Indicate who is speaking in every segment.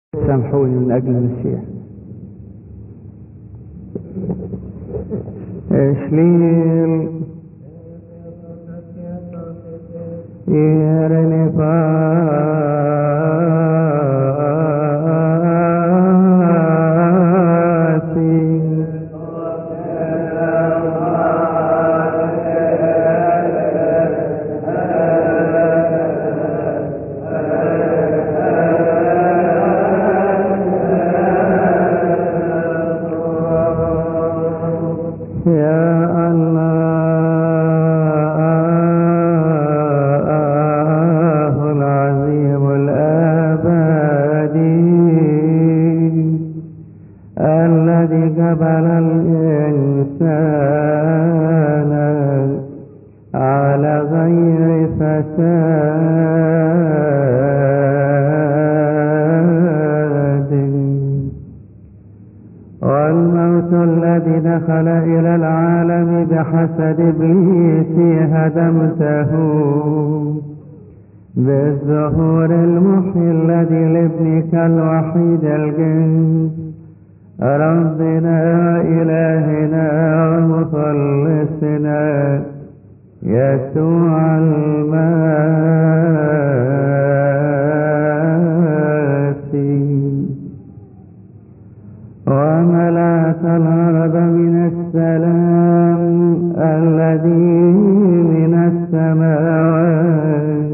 Speaker 1: سامحوني من أجل المسيح. شليل يرني دخل إلى العالم بحسد إبليس هدمته بالظهور المحيي الذي لابنك الوحيد الجنس ربنا إلهنا ومخلصنا يسوع المسيح وملأت الأرض من السلام الذي من السماوات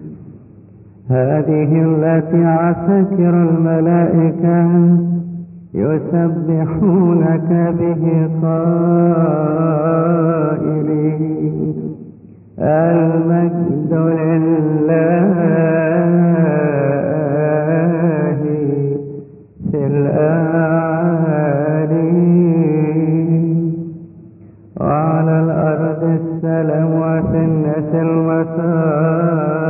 Speaker 1: هذه التي عسكر الملائكة يسبحونك به قائلين المجد لله في الآلين وعلى الأرض السلام وفي الناس المسار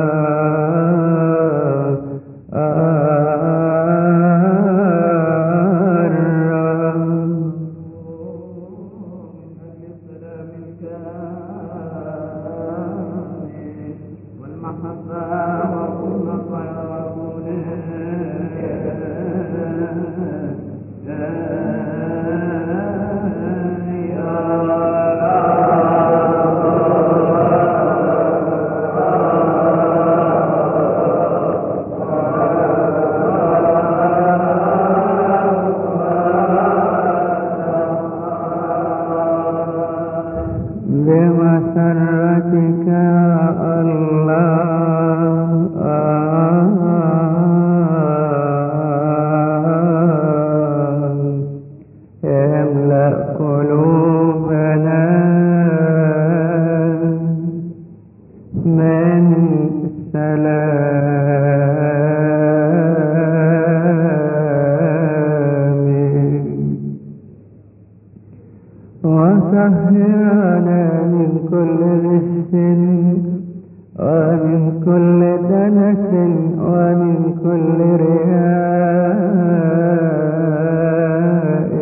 Speaker 1: بمسرتك املأ قلوبنا من سلامك وطهرنا من كل غش ومن كل دنس ومن كل رياء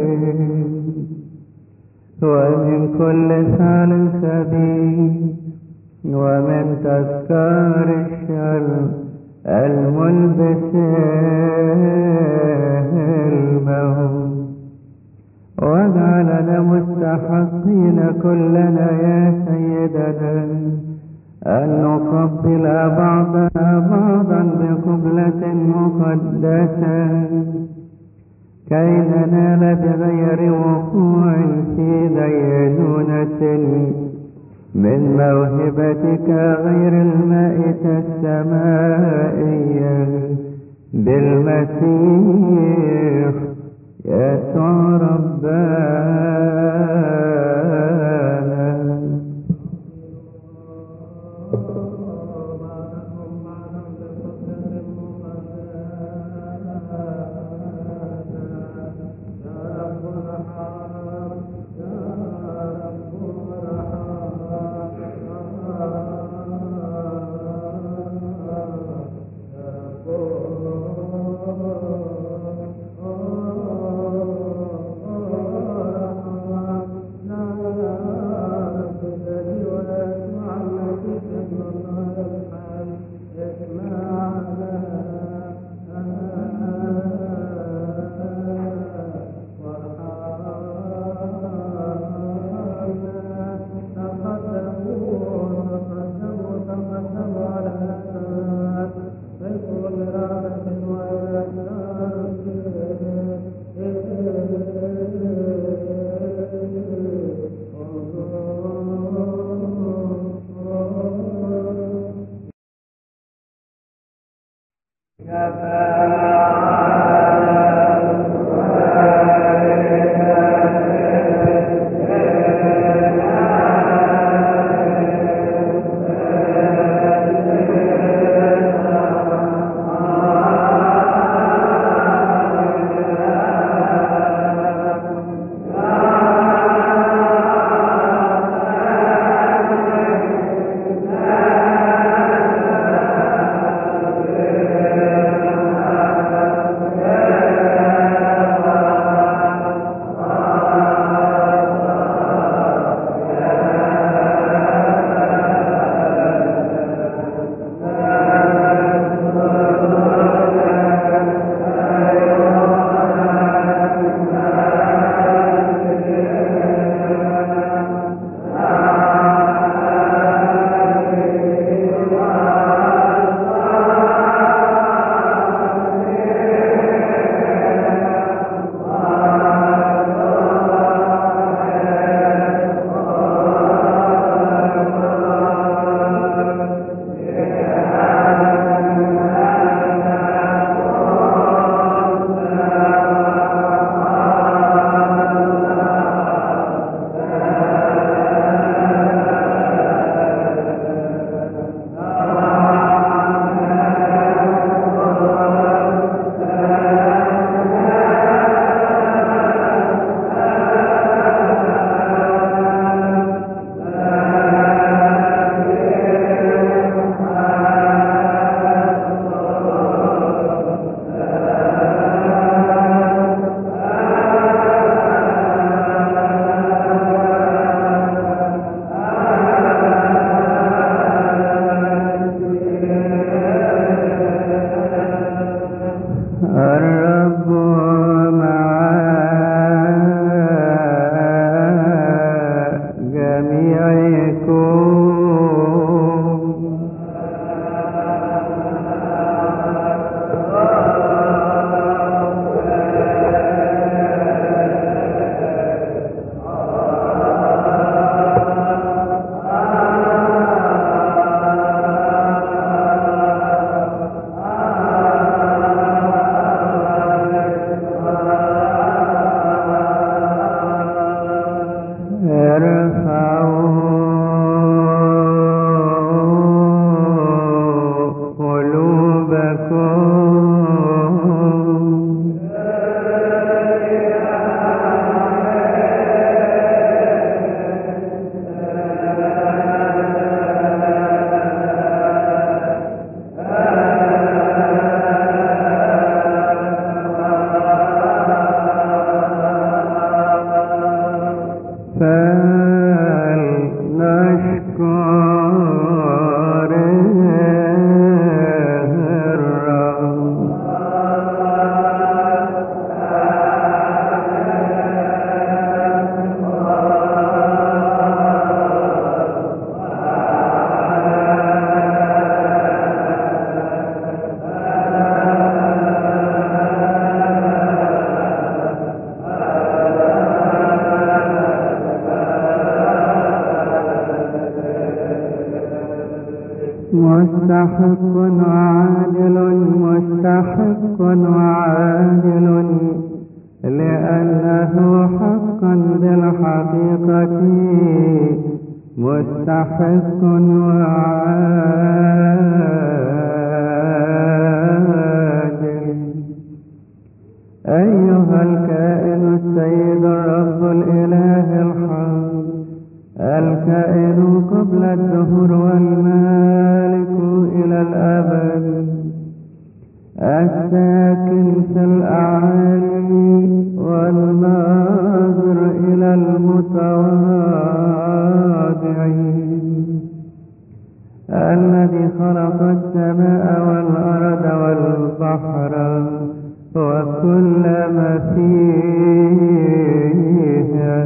Speaker 1: ومن كل فعل خبيث ومن تذكار الشر الملبس الموت واجعلنا مستحقين كلنا يا سيدنا أن نقبل بعضنا بعضا بقبلة مقدسة كي ننال بغير وقوع في دينونة من موهبتك غير المائتة السمائية بالمسيح يسوع ربنا. الرب مع جميعكم. مستحق وعادل مستحق وعادل، لأنه حقا بالحقيقة مستحق وعادل. أيها الكائن السيد الرب الإله الحق، الكائن قبل الدهور والمالك إلى الأبد، الساكن في الأعالي والناظر إلى المتواضعين، الذي خلق السماء والأرض والبحر وكل ما فيها،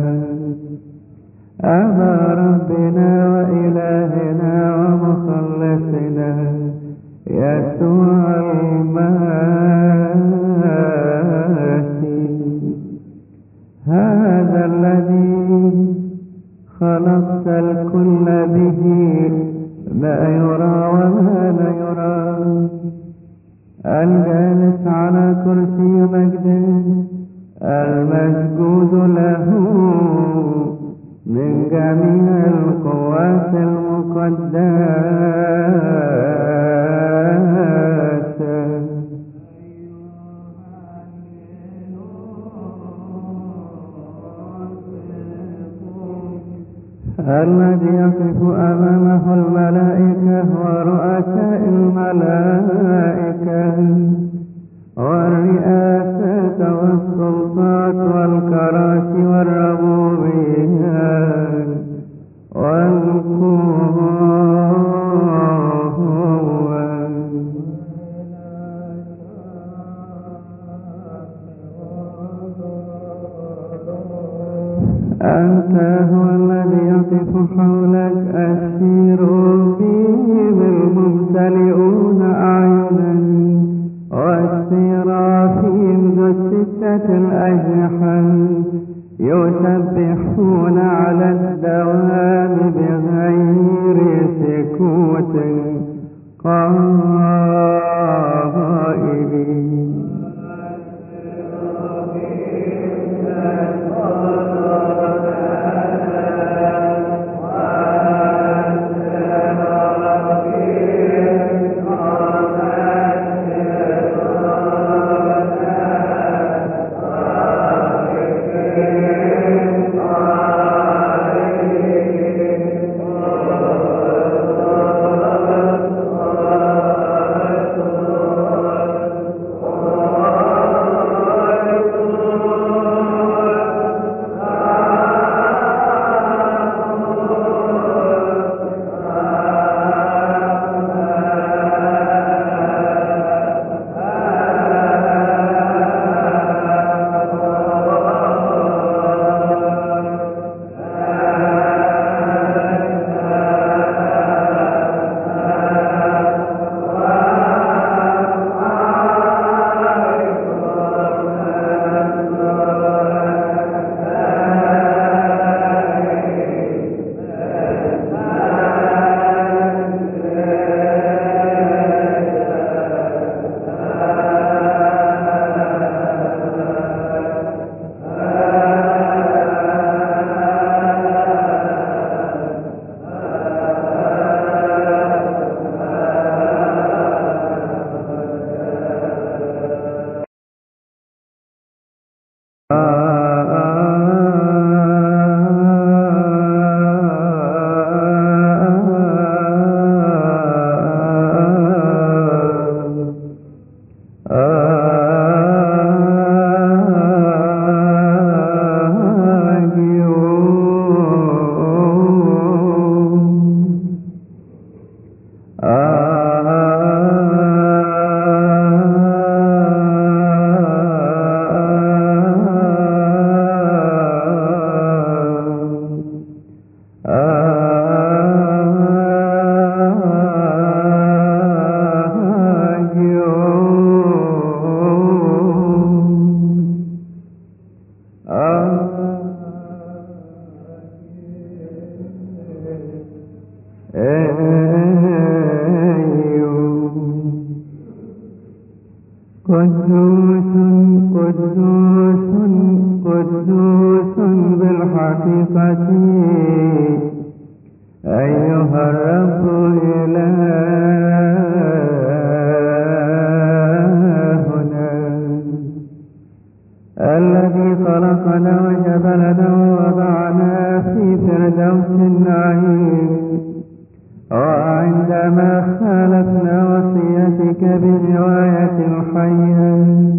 Speaker 1: أبا ربنا وإلهنا ومخلصنا يسوع المسيح، هذا الذي خلقت الكل به، ما يرى وما لا يرى، الجالس على كرسي مجده، المسجود له من جميع القوات المقدسة، الذي يقف أمامه الملائكة ورؤساء الملائكة والرئاسات والسلطات والكراسي والربوبيات والقوة، أنت هو الذي يقف حولك الشيروبيم الممتلئون أعينا والسرافيم ذو الستة الأجنحة يسبحون على الدوام بغير سكوت قائلين قدوس قدوس قدوس بالحقيقة أيها الرب إلهنا الذي خلقنا وجبلنا ووضعنا في فردوس النعيم، وعندما خالفنا وصيتك برواية الحياة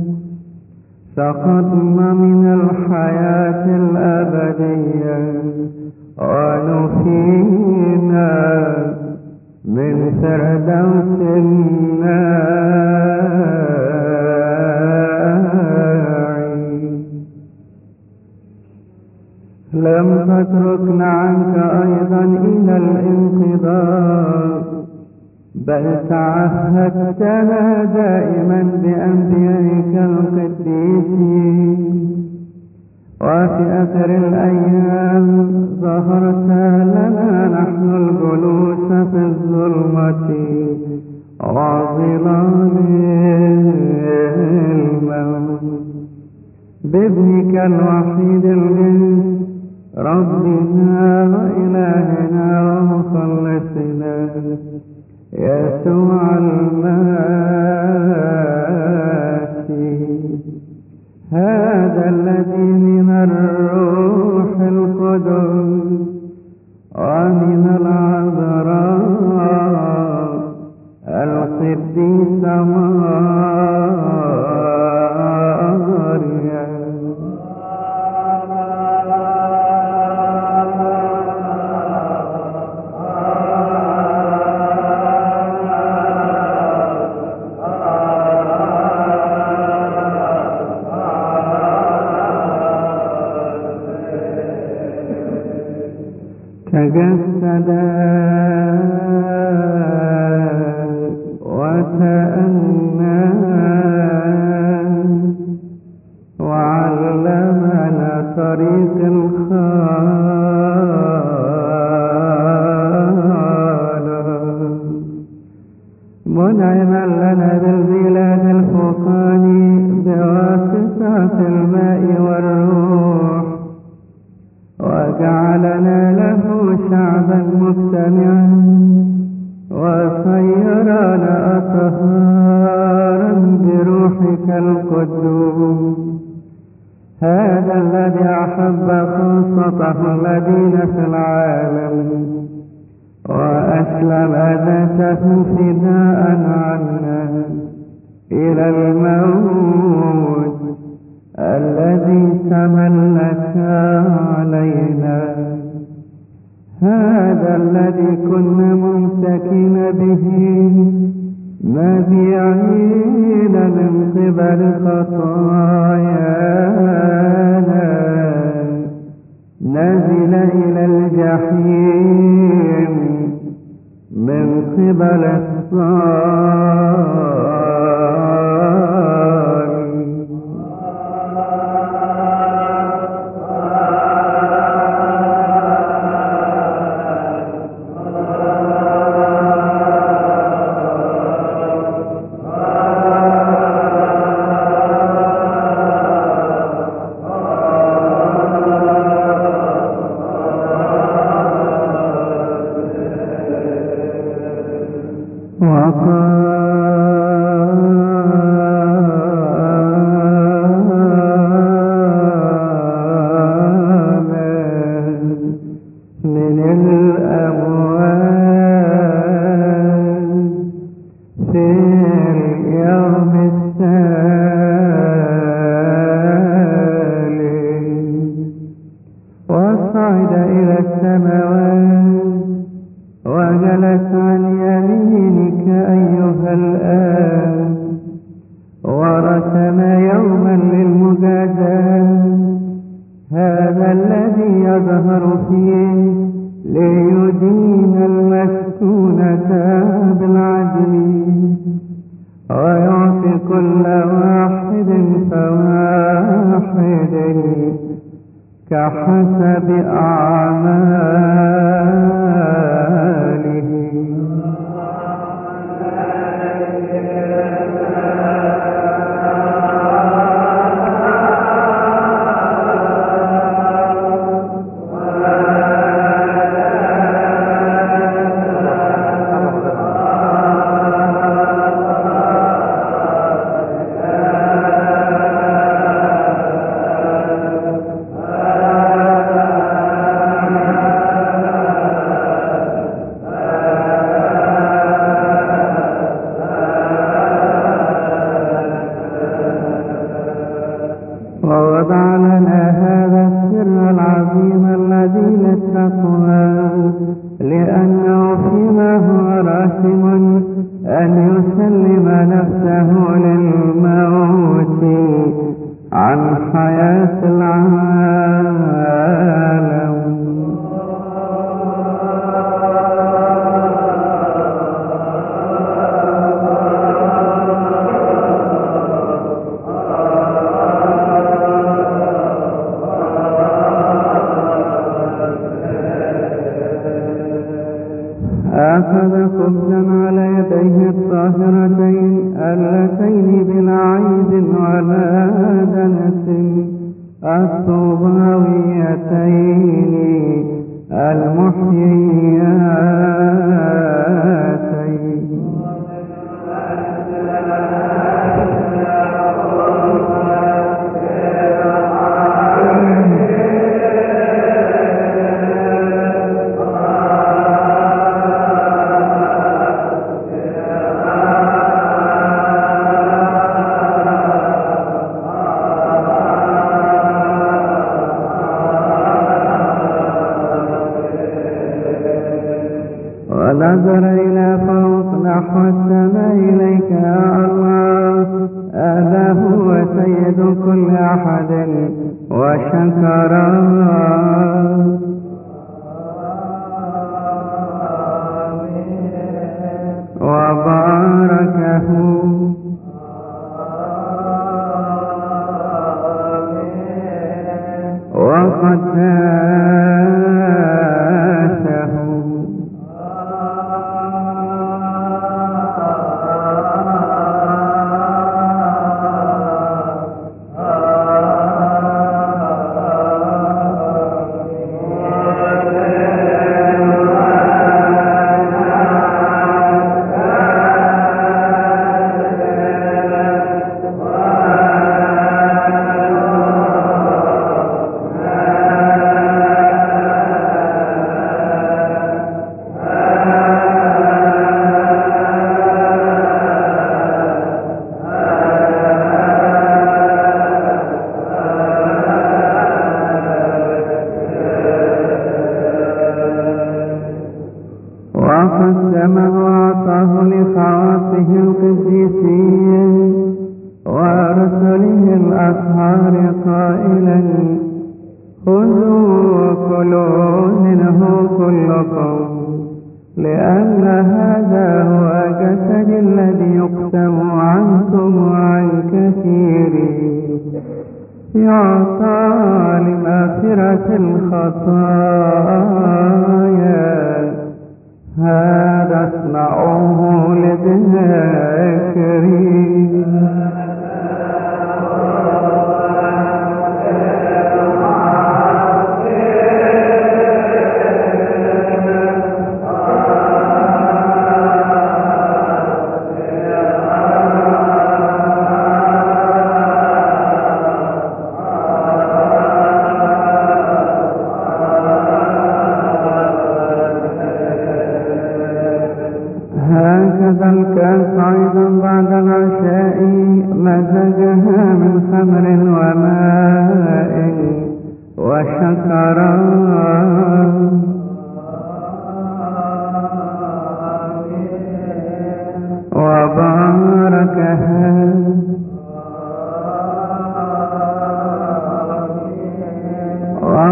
Speaker 1: سقطنا من الحياة الأبدية ونفينا من فردوس النعيم. لم تتركنا عنك أيضا إلى الانقضاء، بل تعهدتنا دائما بأنبيائك القديسين، وفي آخر الأيام ظهرت لنا نحن الجلوس في الظلمة وظلال الموت بابنك الوحيد الجنس ربنا وإلهنا ومخلصنا يسوع المسيح، هذا الذي من الروح القدس ومن العذراء القديسة تجسد وتأنى وعلمنا طريق الخالق، منعما لنا بالبلاد الفوقاني بواسطة الماء والروح، وجعلنا له شعبا مجتمعا وصيرنا أطهارا بروحك القدوس، هذا الذي أحب خاصته الذين في العالم وأسلم ذاته فداء عنا إلى الموت الذي تملك علينا، هذا الذي كنا ممسكين به مبيعين من قبل خطايانا نزل إلى الجحيم من قبل الصالح. يظهر فيه ليدين المسكونة بالعدل ويعطي كل واحد فواحد كحسب أعماله. ووضع لنا هذا السر العظيم الذي للتقوى لأنه فيما هو راسم أن يسلم نفسه للموت عن حياة العالم. أخذ خبزا على يديه الطاهرتين اللتين بلا عيب ولا دنس الطوباويتين المحيياتين. ونظر إلى فوق نحو السماء إليك يا الله هذا هو سيد كل أحد وشكره وباركه وقدسه. وقدمه وأعطاه لخواصه القديسين ورسله الأطهار قائلا خذوا وكلوا منه كلكم لأن هذا هو جسدي الذي يقسم عنكم وعن كثيرين يعطى لمغفرة الخطايا. هذا اصنعوه لذكري. هكذا الكأس أيضا بعد العشاء مزجها من خمر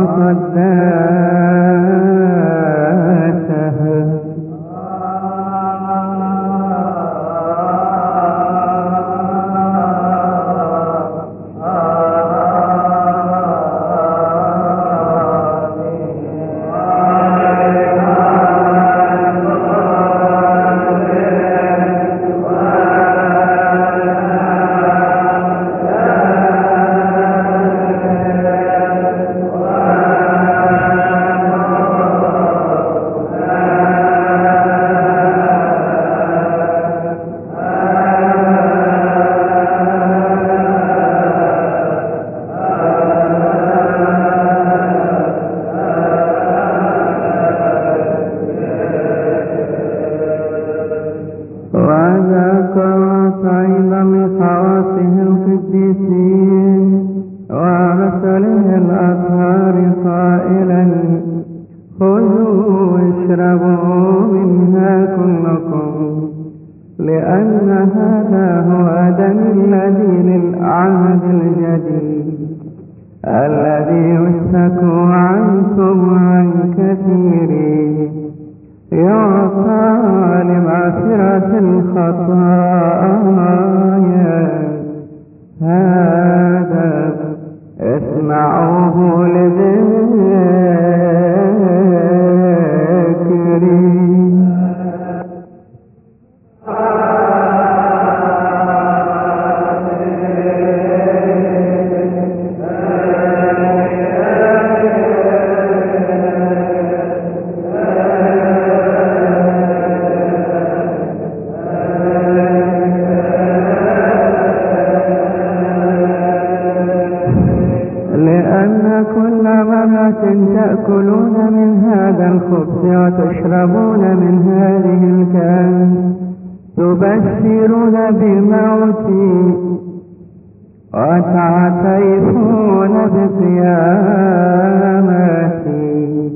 Speaker 1: وقداسها. تأكلون من هذا الخبز وتشربون من هذه الكأس تبشرون بموتي وتعترفون بقيامتي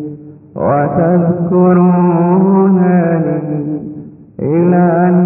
Speaker 1: وتذكرونني إلى أن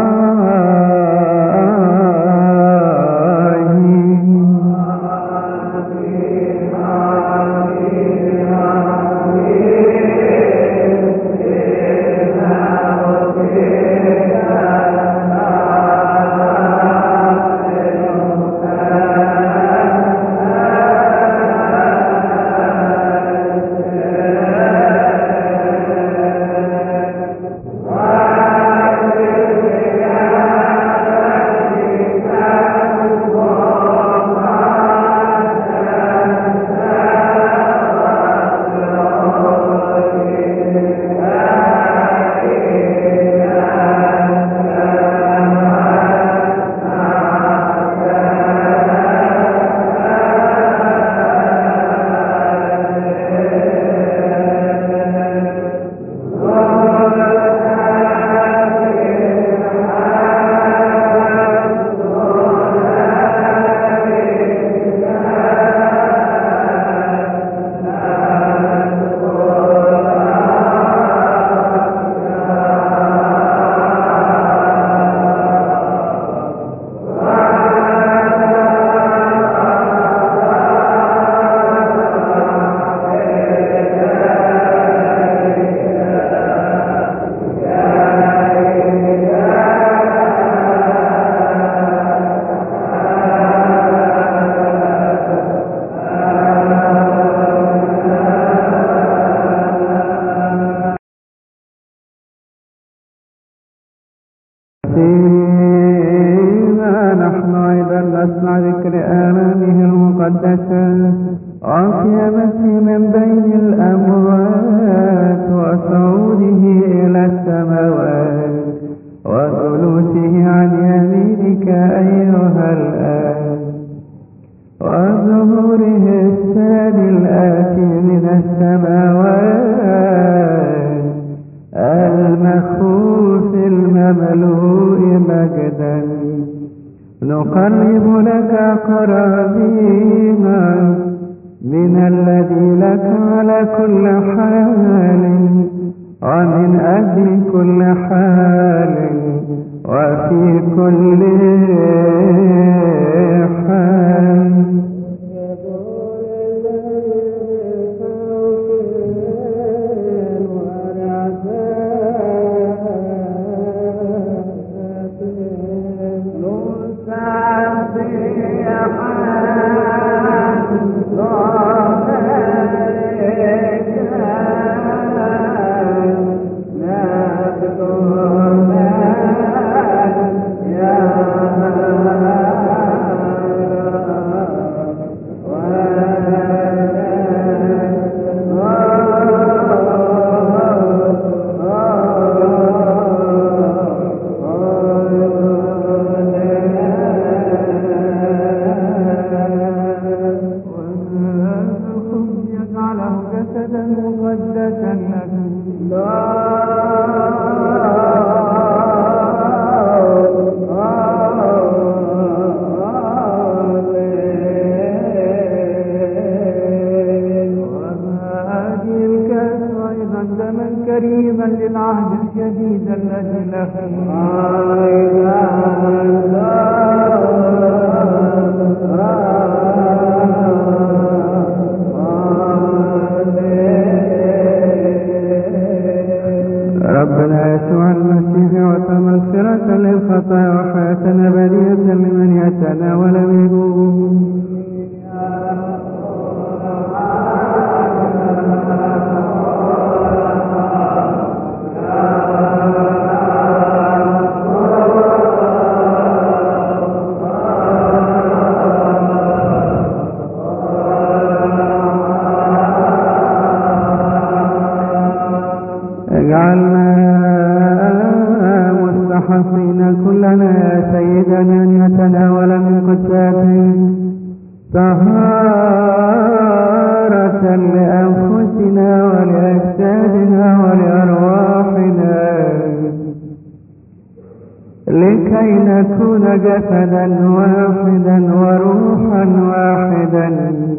Speaker 1: نقرب لك قرابينا من الذي لك على كل حال ومن أجل كل حال وفي كل حال. جسدا مقدسا لك. وهذه الكأس أيضا دما كريما للعهد الجديد الذي ربنا يسوع المسيح يعطى مغفرة للخطايا وحياة أبدية لمن يتناول منه. اجعلنا مستحقين كلنا يا سيدنا أن نتناول من قدساتك طهارة لأنفسنا ولأجسادنا ولأرواحنا، لكي نكون جسدا واحدا وروحا واحدا،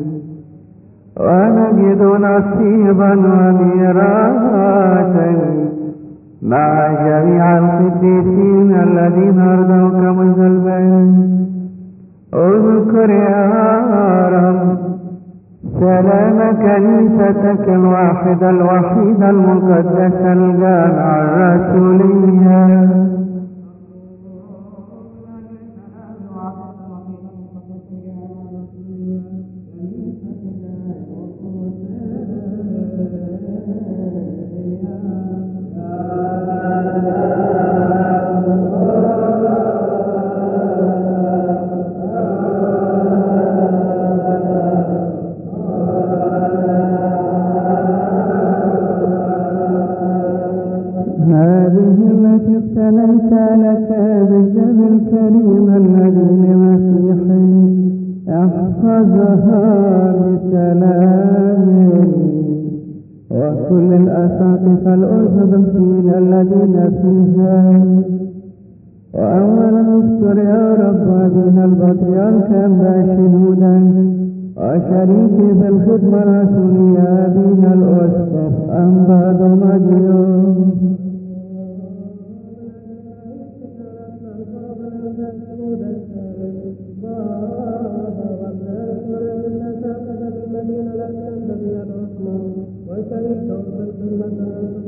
Speaker 1: ونجد نصيبا وميراثا مع جميع القديسين الذين أرضوك منذ البدء. اذكر يا رب سلام كنيستك الواحدة الوحيدة المقدسة الجامعة الرسولية. هذه التي اقتنيت لك بالدم الكريم الذي لمسيحه، احفظها بسلام. وكل الأساقفة الأرثوذكسيين الذين فيها، وأولا اذكر يا رب أبينا البطريرك أنبا شنودا وشريكي في الخدمة الرسولية أبينا الأسقف أنبا دمجيوس. وشريكهم في الخدمة